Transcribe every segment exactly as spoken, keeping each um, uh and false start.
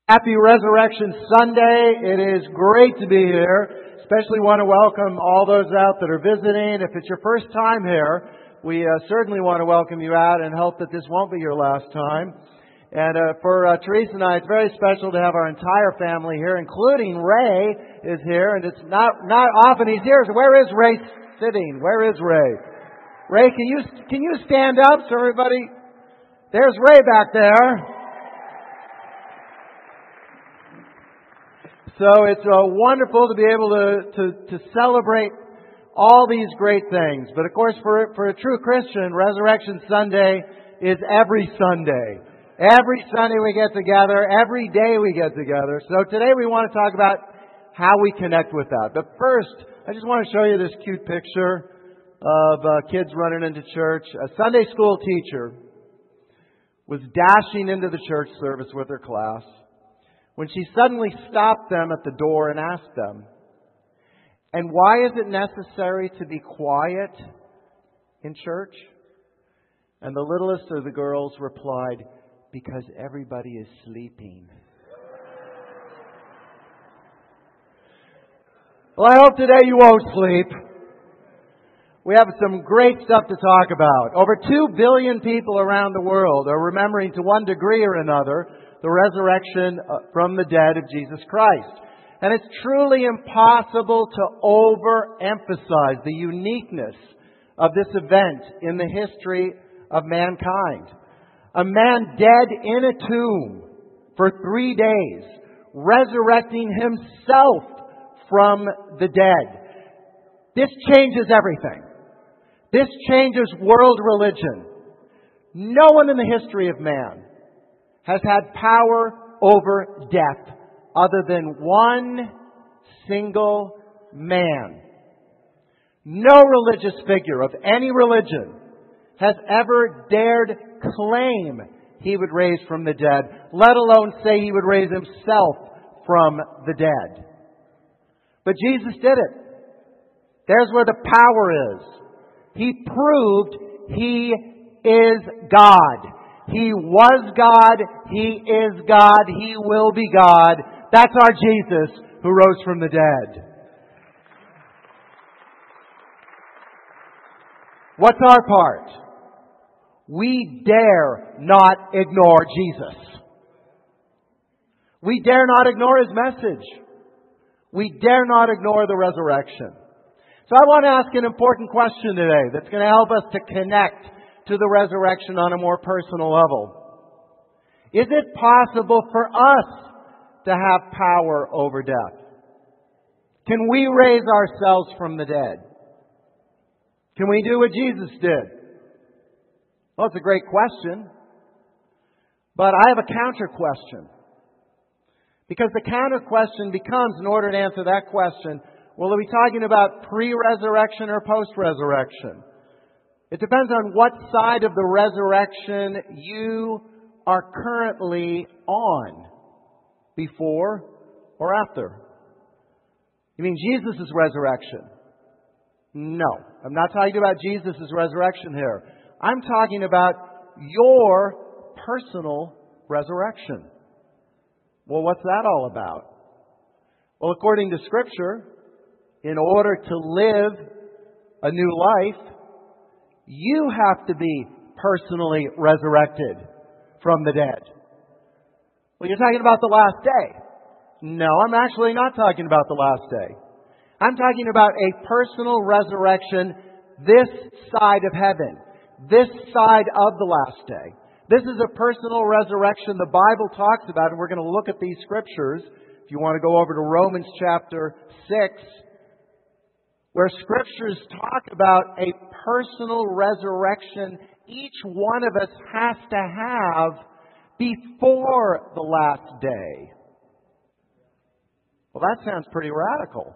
Happy Resurrection Sunday. It is great to be here. Especially want to welcome all those out that are visiting. If it's your first time here, we uh, certainly want to welcome you out and hope that this won't be your last time. And uh, for uh, Teresa and I, it's very special to have our entire family here, including Ray is here. And it's not not often he's here. So where is Ray sitting? Where is Ray? Ray, can you can you stand up so everybody? There's Ray back there. So it's uh, wonderful to be able to, to, to celebrate all these great things. But of course, for, for a true Christian, Resurrection Sunday is every Sunday. Every Sunday we get together. Every day we get together. So today we want to talk about how we connect with that. But first, I just want to show you this cute picture of uh, kids running into church. A Sunday school teacher was dashing into the church service with her class when she suddenly stopped them at the door and asked them, "And why is it necessary to be quiet in church?" And the littlest of the girls replied, "Because everybody is sleeping." Well, I hope today you won't sleep. We have some great stuff to talk about. Over two billion people around the world are remembering to one degree or another the resurrection from the dead of Jesus Christ. And it's truly impossible to overemphasize the uniqueness of this event in the history of mankind. A man dead in a tomb for three days, resurrecting himself from the dead. This changes everything. This changes world religion. No one in the history of man has had power over death other than one single man. No religious figure of any religion has ever dared claim he would raise from the dead, let alone say he would raise himself from the dead. But Jesus did it. There's where the power is. He proved He is God. He was God. He is God. He will be God. That's our Jesus who rose from the dead. What's our part? We dare not ignore Jesus. We dare not ignore His message. We dare not ignore the resurrection. So I want to ask an important question today that's going to help us to connect to the resurrection on a more personal level. Is it possible for us to have power over death? Can we raise ourselves from the dead? Can we do what Jesus did? Well, it's a great question. But I have a counter question. Because the counter question becomes, in order to answer that question, will we be talking about pre-resurrection or post-resurrection? It depends on what side of the resurrection you are currently on, before or after. You mean Jesus' resurrection? No, I'm not talking about Jesus' resurrection here. I'm talking about your personal resurrection. Well, what's that all about? Well, according to Scripture, in order to live a new life, you have to be personally resurrected from the dead. Well, you're talking about the last day. No, I'm actually not talking about the last day. I'm talking about a personal resurrection this side of heaven, this side of the last day. This is a personal resurrection the Bible talks about, and we're going to look at these scriptures. If you want to go over to Romans chapter six, where scriptures talk about a personal resurrection each one of us has to have before the last day. Well, that sounds pretty radical.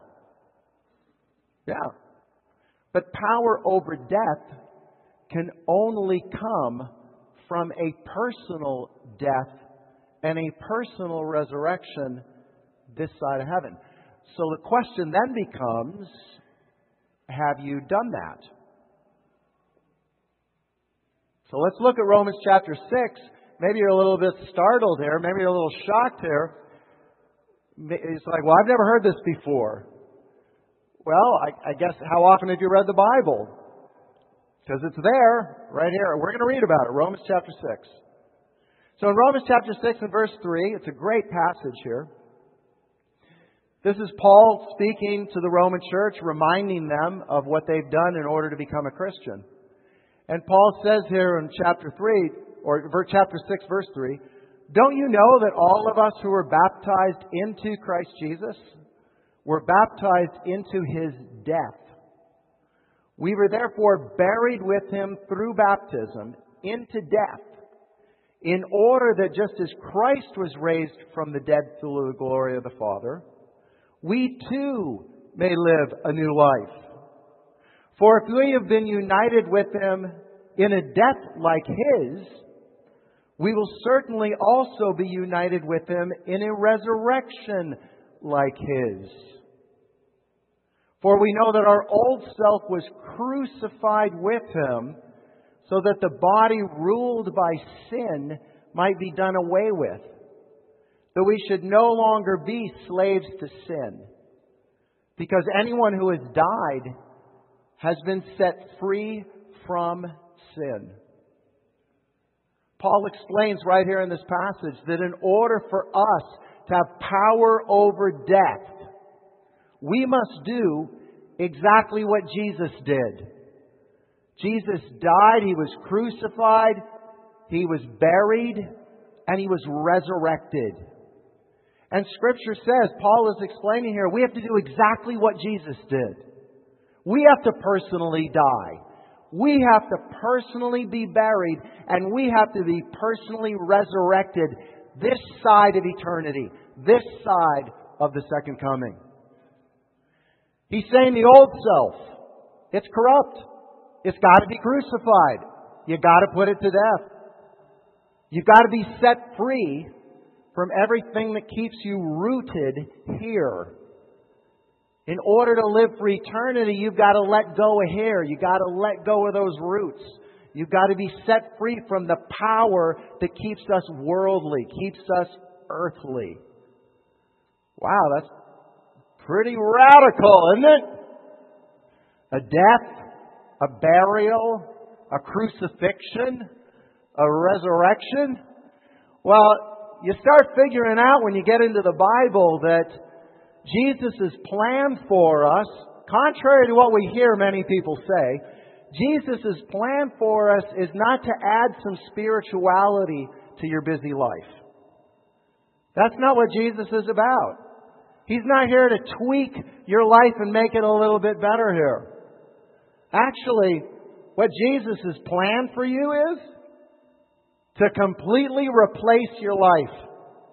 Yeah. But power over death can only come from a personal death and a personal resurrection this side of heaven. So the question then becomes, have you done that? So let's look at Romans chapter six. Maybe you're a little bit startled here. Maybe you're a little shocked here. It's like, well, I've never heard this before. Well, I, I guess how often have you read the Bible? Because it's there, right here. We're going to read about it, Romans chapter six. So in Romans chapter six and verse three, it's a great passage here. This is Paul speaking to the Roman church, reminding them of what they've done in order to become a Christian. And Paul says here in chapter three, or chapter six, verse three, don't you know that all of us who were baptized into Christ Jesus were baptized into His death? We were therefore buried with Him through baptism into death, in order that just as Christ was raised from the dead through the glory of the Father, we too may live a new life. For if we have been united with Him in a death like His, we will certainly also be united with Him in a resurrection like His. For we know that our old self was crucified with Him, so that the body ruled by sin might be done away with, that we should no longer be slaves to sin. Because anyone who has died has been set free from sin. Paul explains right here in this passage that in order for us to have power over death, we must do exactly what Jesus did. Jesus died, He was crucified, He was buried, and He was resurrected. And Scripture says, Paul is explaining here, we have to do exactly what Jesus did. We have to personally die. We have to personally be buried, and we have to be personally resurrected this side of eternity, this side of the second coming. He's saying the old self, it's corrupt. It's got to be crucified. You've got to put it to death. You've got to be set free from everything that keeps you rooted here. In order to live for eternity, you've got to let go of here. You've got to let go of those roots. You've got to be set free from the power that keeps us worldly, keeps us earthly. Wow, that's pretty radical, isn't it? A death, a burial, a crucifixion, a resurrection. Well, you start figuring out when you get into the Bible that Jesus' plan for us, contrary to what we hear many people say, Jesus' plan for us is not to add some spirituality to your busy life. That's not what Jesus is about. He's not here to tweak your life and make it a little bit better here. Actually, what Jesus' plan for you is to completely replace your life.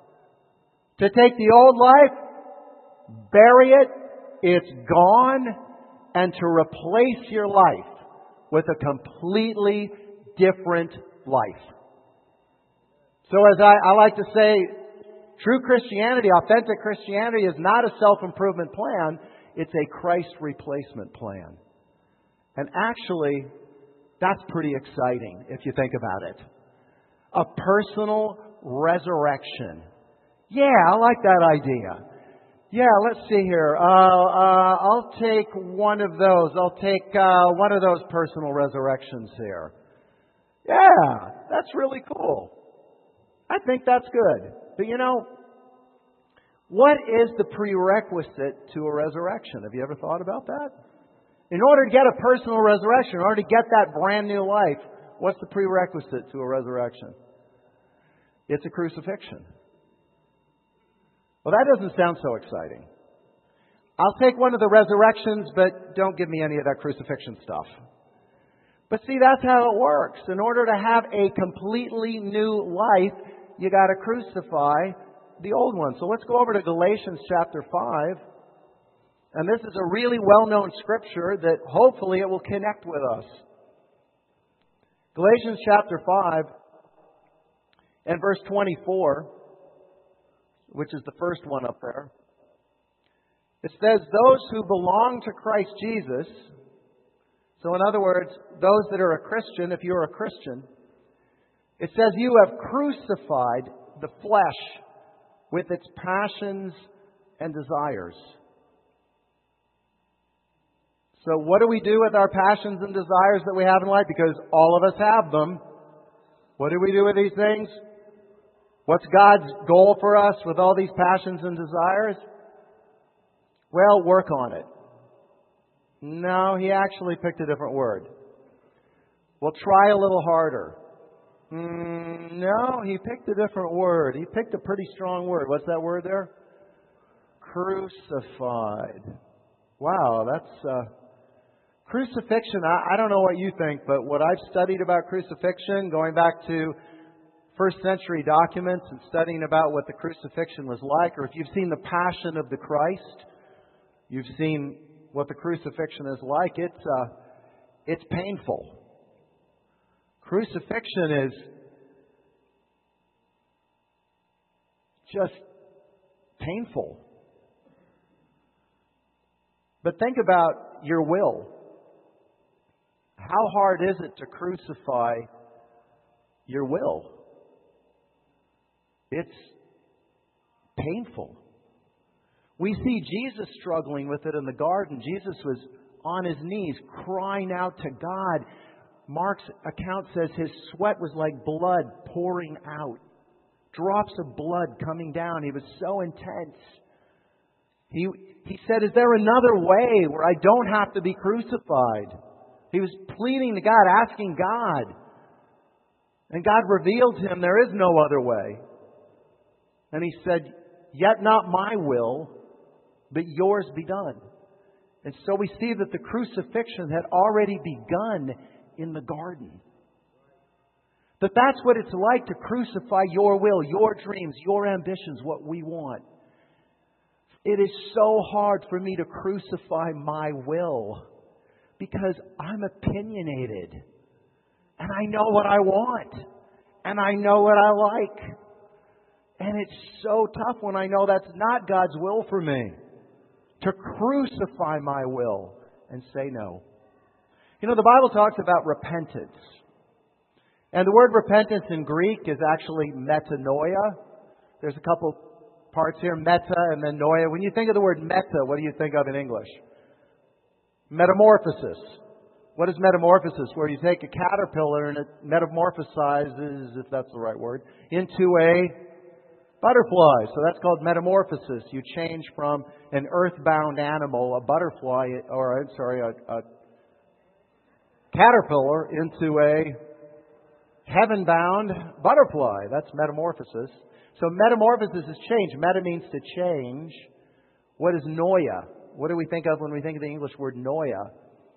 To take the old life, bury it, it's gone, and to replace your life with a completely different life. So as I, I like to say, true Christianity, authentic Christianity is not a self-improvement plan. It's a Christ replacement plan. And actually, that's pretty exciting if you think about it. A personal resurrection. Yeah, I like that idea. Yeah, let's see here. Uh, uh, I'll take one of those. I'll take uh, one of those personal resurrections here. Yeah, that's really cool. I think that's good. But you know, what is the prerequisite to a resurrection? Have you ever thought about that? In order to get a personal resurrection, in order to get that brand new life, what's the prerequisite to a resurrection? It's a crucifixion. Well, that doesn't sound so exciting. I'll take one of the resurrections, but don't give me any of that crucifixion stuff. But see, that's how it works. In order to have a completely new life, you got to crucify the old one. So let's go over to Galatians chapter five. And this is a really well-known scripture that hopefully it will connect with us. Galatians chapter five and verse twenty-four, which is the first one up there. It says, those who belong to Christ Jesus. So in other words, those that are a Christian, if you're a Christian, it says you have crucified the flesh with its passions and desires. So what do we do with our passions and desires that we have in life? Because all of us have them. What do we do with these things? What's God's goal for us with all these passions and desires? Well, work on it. No, He actually picked a different word. Well, try a little harder. Mm, no, He picked a different word. He picked a pretty strong word. What's that word there? Crucified. Wow, that's... Uh, Crucifixion, I, I don't know what you think, but what I've studied about crucifixion, going back to first century documents and studying about what the crucifixion was like, or if you've seen the Passion of the Christ, you've seen what the crucifixion is like, it's, uh, it's painful. Crucifixion is just painful. But think about your will. How hard is it to crucify your will? It's painful. We see Jesus struggling with it in the garden. Jesus was on His knees crying out to God. Mark's account says His sweat was like blood pouring out. Drops of blood coming down. He was so intense. He, he said, is there another way where I don't have to be crucified? He was pleading to God, asking God. And God revealed to him there is no other way. And He said, yet not my will, but yours be done. And so we see that the crucifixion had already begun in the garden. That that's what it's like to crucify your will, your dreams, your ambitions, what we want. It is so hard for me to crucify my will because I'm opinionated. And I know what I want. And I know what I like. And it's so tough when I know that's not God's will for me. To crucify my will and say no. You know, the Bible talks about repentance. And the word repentance in Greek is actually metanoia. There's a couple parts here, meta and then noia. When you think of the word meta, what do you think of in English? Metamorphosis. What is metamorphosis? Where you take a caterpillar and it metamorphosizes, if that's the right word, into a butterfly. So that's called metamorphosis. You change from an earthbound animal, a butterfly, or I'm sorry, a, a caterpillar, into a heaven-bound butterfly. That's metamorphosis. So metamorphosis is change. Meta means to change. What is noia? What do we think of when we think of the English word noia?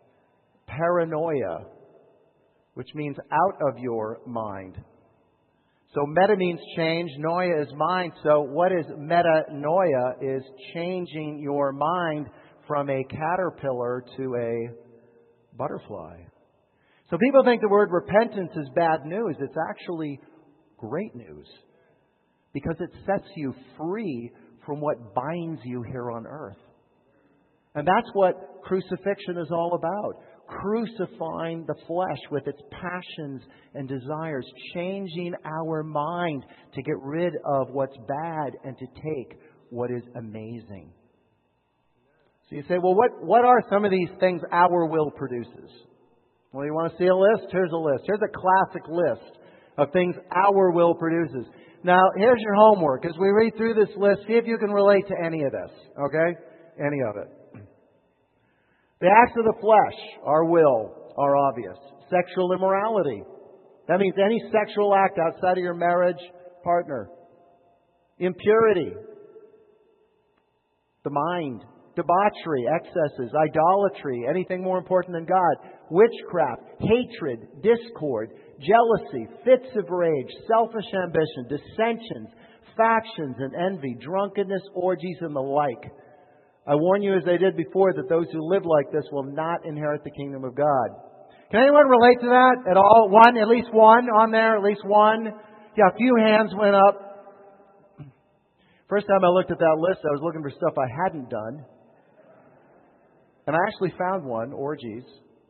Paranoia, which means out of your mind. So meta means change. Noia is mind. So what is metanoia is changing your mind from a caterpillar to a butterfly. So people think the word repentance is bad news. It's actually great news because it sets you free from what binds you here on earth. And that's what crucifixion is all about. Crucifying the flesh with its passions and desires. Changing our mind to get rid of what's bad and to take what is amazing. So you say, well, what, what are some of these things our will produces? Well, you want to see a list? Here's a list. Here's a classic list of things our will produces. Now, here's your homework. As we read through this list, see if you can relate to any of this. Okay? Any of it. The acts of the flesh, our will, are obvious. Sexual immorality. That means any sexual act outside of your marriage partner. Impurity. The mind. Debauchery, excesses, idolatry, anything more important than God. Witchcraft, hatred, discord, jealousy, fits of rage, selfish ambition, dissensions, factions and envy, drunkenness, orgies, and the like. I warn you, as I did before, that those who live like this will not inherit the kingdom of God. Can anyone relate to that at all? One, at least one on there, at least one. Yeah, a few hands went up. First time I looked at that list, I was looking for stuff I hadn't done. And I actually found one, orgies.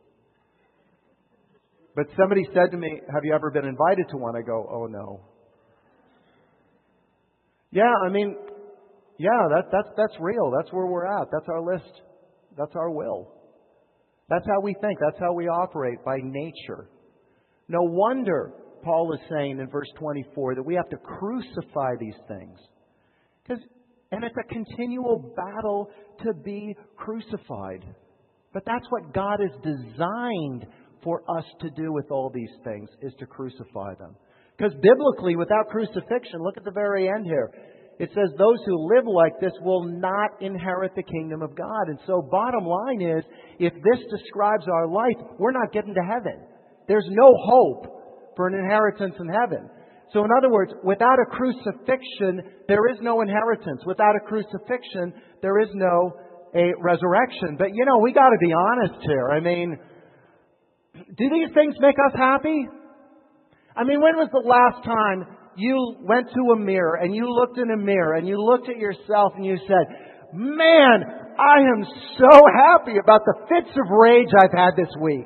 But somebody said to me, have you ever been invited to one? I go, oh no. Yeah, I mean, Yeah, that, that's, that's real. That's where we're at. That's our list. That's our will. That's how we think. That's how we operate by nature. No wonder Paul is saying in verse twenty-four that we have to crucify these things. Because, and it's a continual battle to be crucified. But that's what God has designed for us to do with all these things, is to crucify them. Because biblically, without crucifixion, look at the very end here. It says those who live like this will not inherit the kingdom of God. And so bottom line is, if this describes our life, we're not getting to heaven. There's no hope for an inheritance in heaven. So in other words, without a crucifixion, there is no inheritance. Without a crucifixion, there is no a resurrection. But you know, we got to be honest here. I mean, do these things make us happy? I mean, when was the last time you went to a mirror and you looked in a mirror and you looked at yourself and you said, man, I am so happy about the fits of rage I've had this week.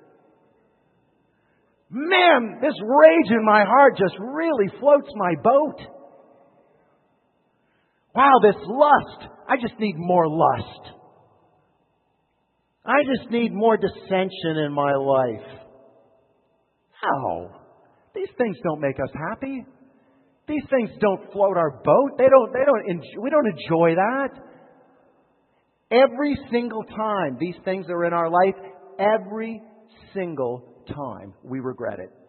Man, this rage in my heart just really floats my boat. Wow, this lust. I just need more lust. I just need more dissension in my life. No. These things don't make us happy. These things don't float our boat. They don't, they don't, enjoy, we don't enjoy that. Every single time these things are in our life, every single time we regret it.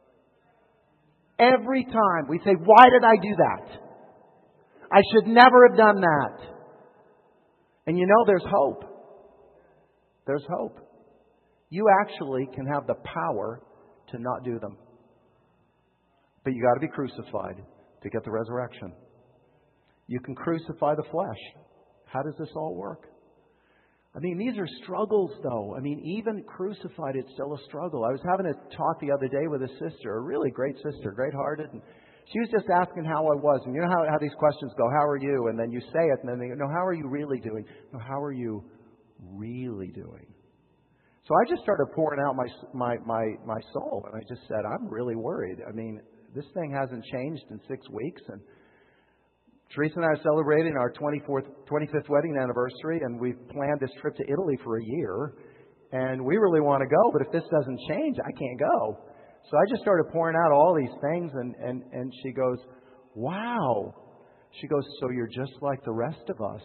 Every time we say, why did I do that? I should never have done that. And you know, there's hope. There's hope. You actually can have the power to not do them. But you got to be crucified to get the resurrection. You can crucify the flesh. How does this all work? I mean, these are struggles, though. I mean, even crucified, it's still a struggle. I was having a talk the other day with a sister, a really great sister, great-hearted, and she was just asking how I was. And you know how, how these questions go, how are you? And then you say it, and then they go, no, how are you really doing? No, how are you really doing? So I just started pouring out my, my, my, my soul, and I just said, I'm really worried. I mean, this thing hasn't changed in six weeks, and Teresa and I are celebrating our twenty-fourth, twenty-fifth wedding anniversary, and we've planned this trip to Italy for a year, and we really want to go, but if this doesn't change, I can't go. So I just started pouring out all these things, and, and, and she goes, wow. She goes, so you're just like the rest of us.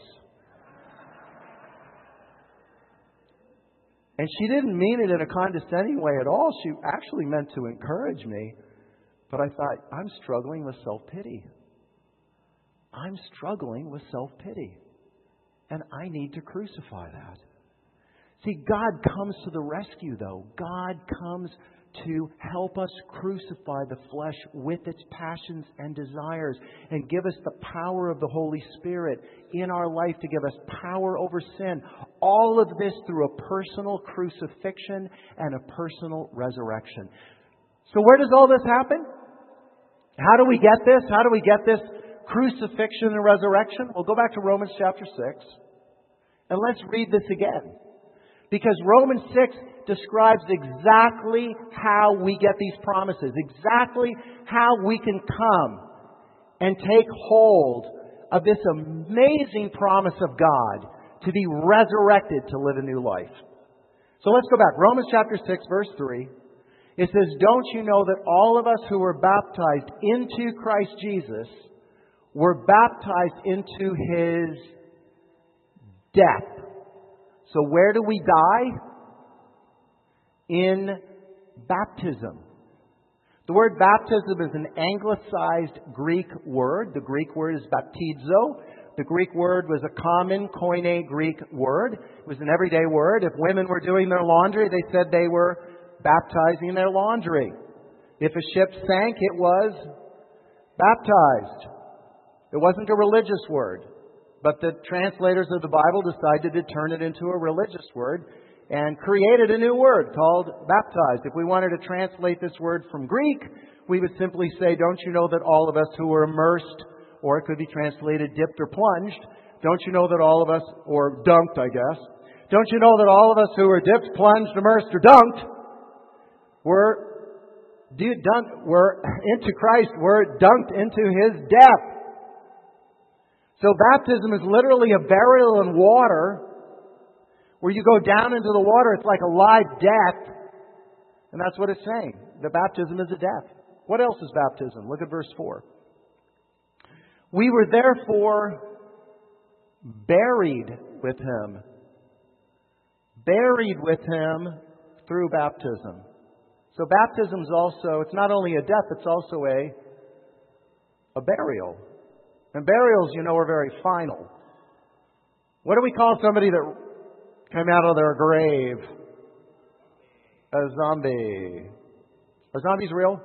And she didn't mean it in a condescending way at all. She actually meant to encourage me. But I thought, I'm struggling with self-pity. I'm struggling with self-pity. And I need to crucify that. See, God comes to the rescue, though. God comes to help us crucify the flesh with its passions and desires and give us the power of the Holy Spirit in our life to give us power over sin. All of this through a personal crucifixion and a personal resurrection. So where does all this happen? How do we get this? How do we get this crucifixion and resurrection? Well, go back to Romans chapter six and let's read this again. Because Romans six describes exactly how we get these promises, exactly how we can come and take hold of this amazing promise of God to be resurrected to live a new life. So let's go back. Romans chapter six, verse three. It says, don't you know that all of us who were baptized into Christ Jesus were baptized into His death? So where do we die? In baptism. The word baptism is an anglicized Greek word. The Greek word is baptizo. The Greek word was a common Koine Greek word. It was an everyday word. If women were doing their laundry, they said they were baptizing their laundry. If a ship sank, it was baptized. It wasn't a religious word. But the translators of the Bible decided to turn it into a religious word and created a new word called baptized. If we wanted to translate this word from Greek, we would simply say, don't you know that all of us who were immersed, or it could be translated dipped or plunged, don't you know that all of us, or dunked, I guess, don't you know that all of us who were dipped, plunged, immersed, or dunked, were, dunked, were into Christ, were dunked into His death. So baptism is literally a burial in water, where you go down into the water. It's like a live death. And that's what it's saying. The baptism is a death. What else is baptism? Look at verse four. We were therefore buried with Him. Buried with Him through baptism. So baptism is also, it's not only a death, it's also a, a burial. And burials, you know, are very final. What do we call somebody that came out of their grave? A zombie. Are zombies real?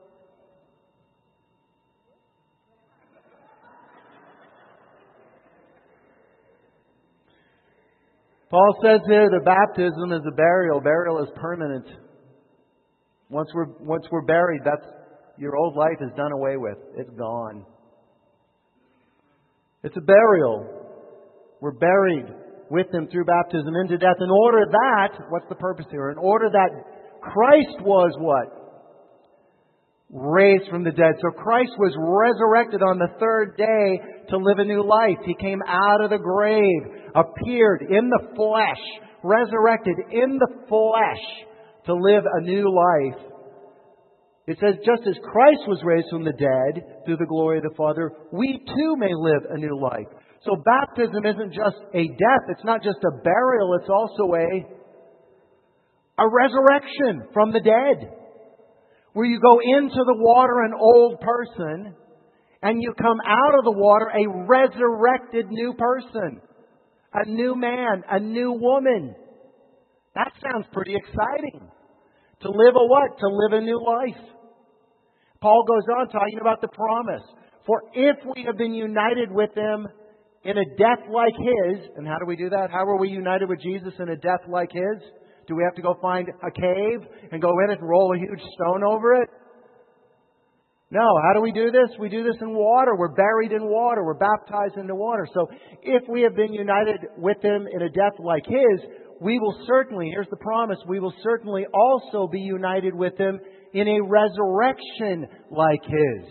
Paul says here that baptism is a burial. Burial is permanent. Once we're, once we're buried, that's, your old life is done away with. It's gone. It's a burial. We're buried with Him through baptism into death. In order that, what's the purpose here? In order that Christ was what? Raised from the dead. So Christ was resurrected on the third day to live a new life. He came out of the grave, appeared in the flesh, resurrected in the flesh to live a new life. It says, just as Christ was raised from the dead through the glory of the Father, we too may live a new life. So baptism isn't just a death. It's not just a burial. It's also a, a resurrection from the dead. Where you go into the water an old person, and you come out of the water a resurrected new person. A new man, a new woman. That sounds pretty exciting. To live a what? To live a new life. Paul goes on talking about the promise. For if we have been united with Him in a death like His, and how do we do that? How are we united with Jesus in a death like His? Do we have to go find a cave and go in it and roll a huge stone over it? No. How do we do this? We do this in water. We're buried in water. We're baptized into water. So if we have been united with Him in a death like His, we will certainly, here's the promise, we will certainly also be united with Him in a resurrection like His.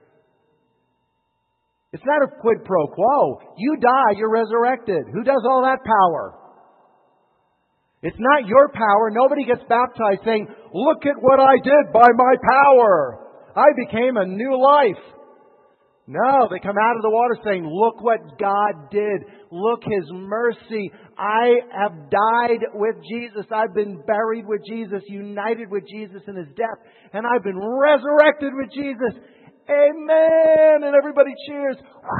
It's not a quid pro quo. You die, you're resurrected. Who does all that power? It's not your power. Nobody gets baptized saying, look at what I did by my power. I became a new life. No, they come out of the water saying, look what God did. Look His mercy. I have died with Jesus. I've been buried with Jesus, united with Jesus in His death. And I've been resurrected with Jesus. Amen. And everybody cheers.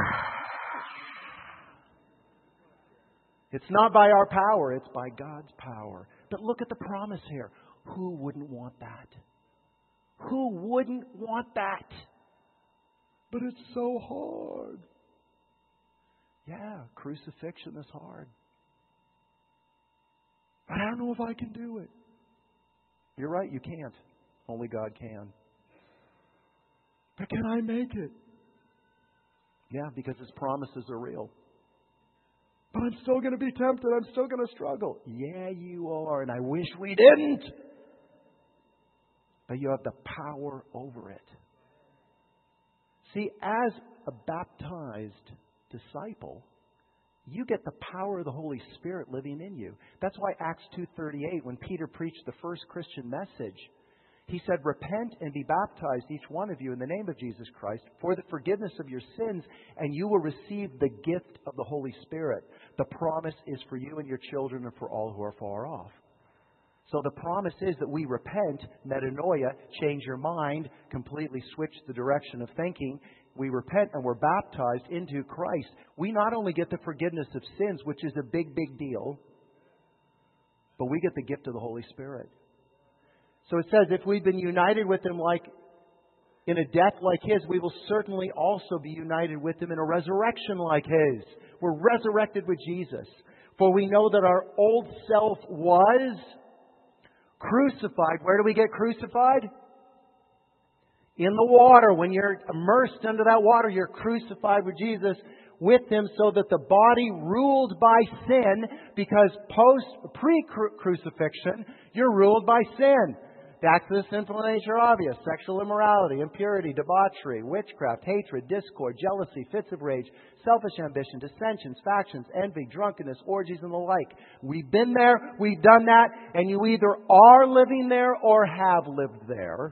It's not by our power, it's by God's power. But look at the promise here. Who wouldn't want that? Who wouldn't want that? But it's so hard. Yeah, crucifixion is hard. But I don't know if I can do it. You're right, you can't. Only God can. But can I make it? Yeah, because His promises are real. But I'm still going to be tempted. I'm still going to struggle. Yeah, you are. And I wish we didn't. But you have the power over it. See, as a baptized disciple, you get the power of the Holy Spirit living in you. That's why Acts two thirty-eight, when Peter preached the first Christian message, he said, repent and be baptized, each one of you, in the name of Jesus Christ, for the forgiveness of your sins, and you will receive the gift of the Holy Spirit. The promise is for you and your children and for all who are far off. So the promise is that we repent, metanoia, change your mind, completely switch the direction of thinking. We repent and we're baptized into Christ. We not only get the forgiveness of sins, which is a big, big deal, but we get the gift of the Holy Spirit. So it says, if we've been united with Him like in a death like His, we will certainly also be united with Him in a resurrection like His. We're resurrected with Jesus. For we know that our old self was crucified. Where do we get crucified? In the water. When you're immersed under that water, you're crucified with Jesus, with Him, so that the body ruled by sin, because post pre-crucifixion, you're ruled by sin. The acts of the sinful nature are obvious: sexual immorality, impurity, debauchery, witchcraft, hatred, discord, jealousy, fits of rage, selfish ambition, dissensions, factions, envy, drunkenness, orgies, and the like. We've been there, we've done that, and you either are living there or have lived there.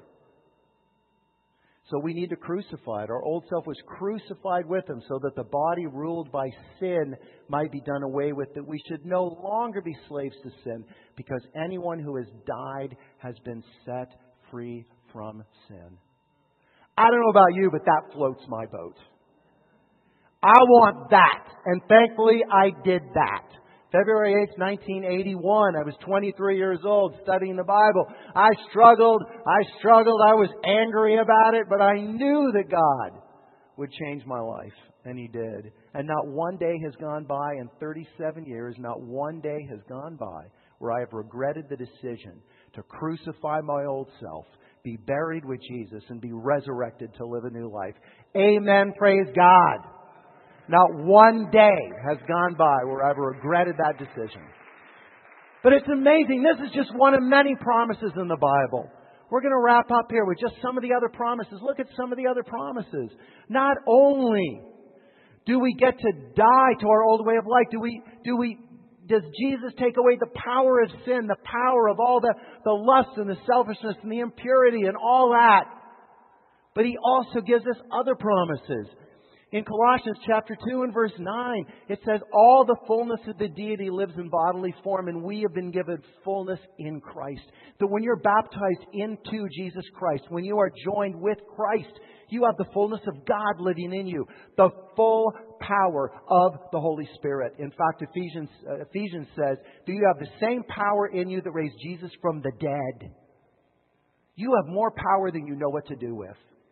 So we need to crucify it. Our old self was crucified with Him so that the body ruled by sin might be done away with, that we should no longer be slaves to sin, because anyone who has died has been set free from sin. I don't know about you, but that floats my boat. I want that. And thankfully, I did that. February eighth, nineteen eighty-one, I was twenty-three years old studying the Bible. I struggled, I struggled, I was angry about it, but I knew that God would change my life. And He did. And not one day has gone by in thirty-seven years, not one day has gone by where I have regretted the decision to crucify my old self, be buried with Jesus, and be resurrected to live a new life. Amen. Praise God. Not one day has gone by where I've regretted that decision. But it's amazing. This is just one of many promises in the Bible. We're going to wrap up here with just some of the other promises. Look at some of the other promises. Not only do we get to die to our old way of life, do we, do we, does Jesus take away the power of sin, the power of all the, the lust and the selfishness and the impurity and all that. But He also gives us other promises. In Colossians chapter two and verse nine, it says, all the fullness of the deity lives in bodily form, and we have been given fullness in Christ. That when you're baptized into Jesus Christ, when you are joined with Christ, you have the fullness of God living in you. The full power of the Holy Spirit. In fact, Ephesians, uh, Ephesians says, do you have the same power in you that raised Jesus from the dead? You have more power than you know what to do with.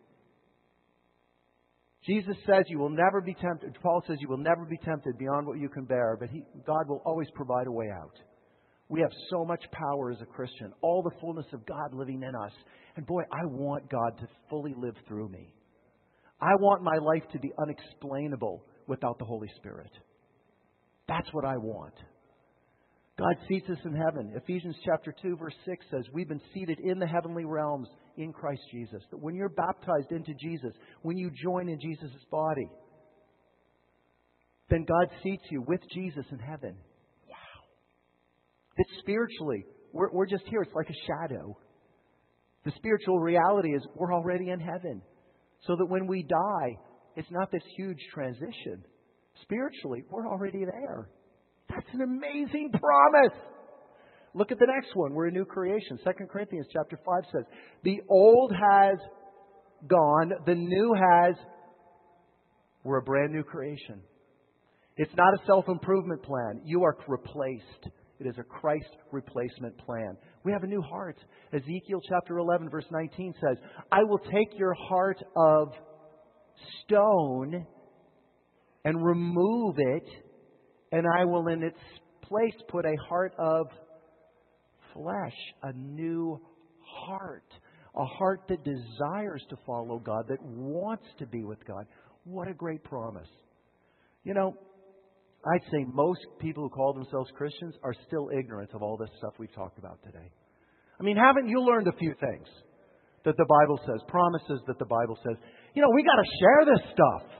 Jesus says you will never be tempted. Paul says you will never be tempted beyond what you can bear, but he, God will always provide a way out. We have so much power as a Christian. All the fullness of God living in us. And boy, I want God to fully live through me. I want my life to be unexplainable without the Holy Spirit. That's what I want. God seats us in heaven. Ephesians chapter two verse six says we've been seated in the heavenly realms in Christ Jesus. That when you're baptized into Jesus, when you join in Jesus' body, then God seats you with Jesus in heaven. Wow. That spiritually, we're, we're just here. It's like a shadow. The spiritual reality is we're already in heaven. So that when we die, it's not this huge transition. Spiritually, we're already there. That's an amazing promise. Look at the next one. We're a new creation. Second Corinthians chapter five says, the old has gone, the new has, we're a brand new creation. It's not a self-improvement plan. You are replaced. It is a Christ replacement plan. We have a new heart. Ezekiel chapter eleven verse nineteen says, I will take your heart of stone and remove it, and I will in its place put a heart of flesh, a new heart. A heart that desires to follow God, that wants to be with God. What a great promise. You know, I'd say most people who call themselves Christians are still ignorant of all this stuff we've talked about today. I mean, haven't you learned a few things that the Bible says, promises that the Bible says? You know, we got to share this stuff.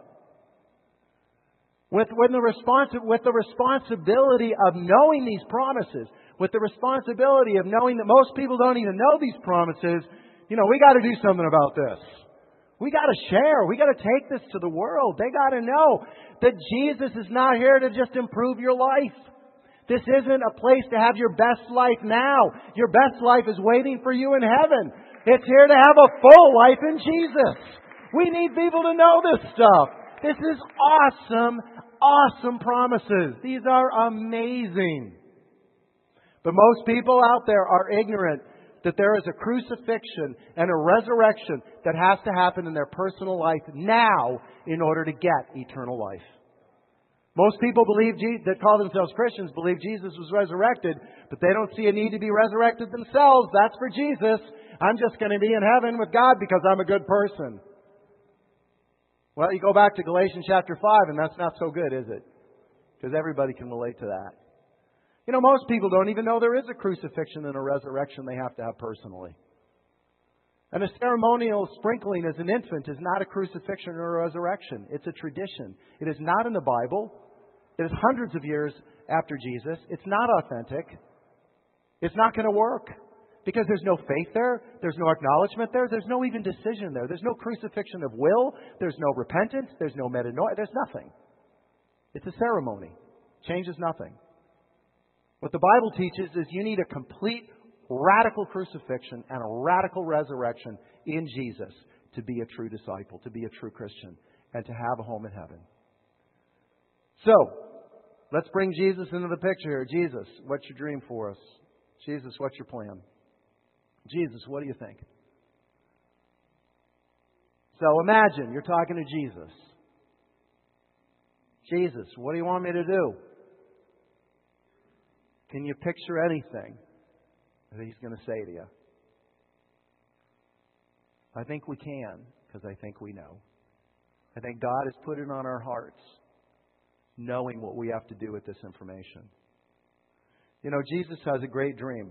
With, with, the respons- with the responsibility of knowing these promises, with the responsibility of knowing that most people don't even know these promises, you know, we got to do something about this. We got to share. We got to take this to the world. They got to know that Jesus is not here to just improve your life. This isn't a place to have your best life now. Your best life is waiting for you in heaven. It's here to have a full life in Jesus. We need people to know this stuff. This is awesome, awesome promises. These are amazing. But most people out there are ignorant that there is a crucifixion and a resurrection that has to happen in their personal life now in order to get eternal life. Most people believe that call themselves Christians believe Jesus was resurrected, but they don't see a need to be resurrected themselves. That's for Jesus. I'm just going to be in heaven with God because I'm a good person. Well, you go back to Galatians chapter five, and that's not so good, is it? Because everybody can relate to that. You know, most people don't even know there is a crucifixion and a resurrection they have to have personally. And a ceremonial sprinkling as an infant is not a crucifixion or a resurrection. It's a tradition. It is not in the Bible. It is hundreds of years after Jesus. It's not authentic. It's not going to work. Because there's no faith there. There's no acknowledgement there. There's no even decision there. There's no crucifixion of will. There's no repentance. There's no metanoia. There's nothing. It's a ceremony. Changes nothing. What the Bible teaches is you need a complete radical crucifixion and a radical resurrection in Jesus to be a true disciple, to be a true Christian, and to have a home in heaven. So, let's bring Jesus into the picture here. Jesus, what's your dream for us? Jesus, what's your plan? Jesus, what do you think? So imagine you're talking to Jesus. Jesus, what do you want me to do? Can you picture anything that He's going to say to you? I think we can, because I think we know. I think God has put it on our hearts, knowing what we have to do with this information. You know, Jesus has a great dream.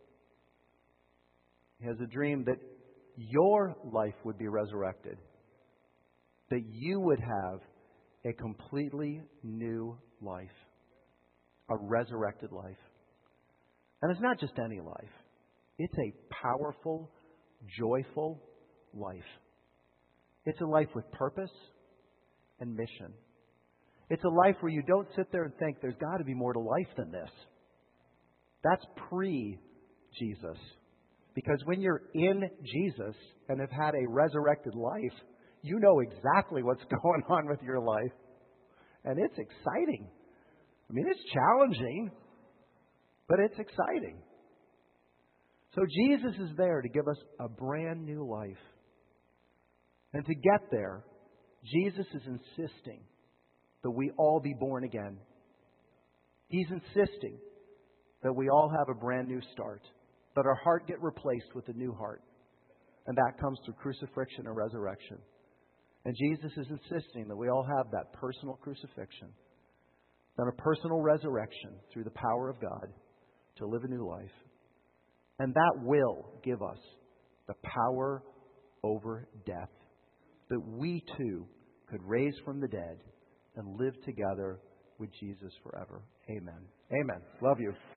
He has a dream that your life would be resurrected, that you would have a completely new life, a resurrected life. And it's not just any life. It's a powerful, joyful life. It's a life with purpose and mission. It's a life where you don't sit there and think there's got to be more to life than this. That's pre-Jesus. Because when you're in Jesus and have had a resurrected life, you know exactly what's going on with your life. And it's exciting. I mean, it's challenging, but it's exciting. So Jesus is there to give us a brand new life. And to get there, Jesus is insisting that we all be born again. He's insisting that we all have a brand new start, that our heart get replaced with a new heart. And that comes through crucifixion and resurrection. And Jesus is insisting that we all have that personal crucifixion, then a personal resurrection through the power of God to live a new life. And that will give us the power over death, that we too could raise from the dead and live together with Jesus forever. Amen. Amen. Love you.